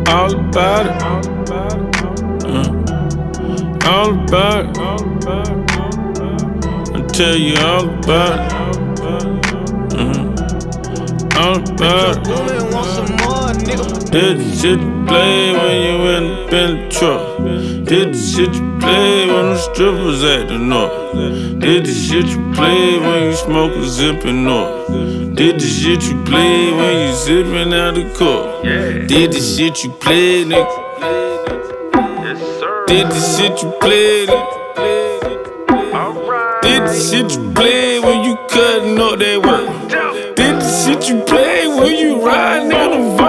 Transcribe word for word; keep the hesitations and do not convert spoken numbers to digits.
All about it. Uh, all about it. I'll tell you all about it. Uh, all about it. Did the shit you play when you in the Bentley truck? Did the shit you play when the strippers at the north? Did the shit you play when you smoke a zippin' up? Did the shit you play when you zippin' out the cup? Did the shit you play, nigga? Did the shit you play, nigga? Did the shit you play when you cutting up that work? Did the shit you play when you riding down the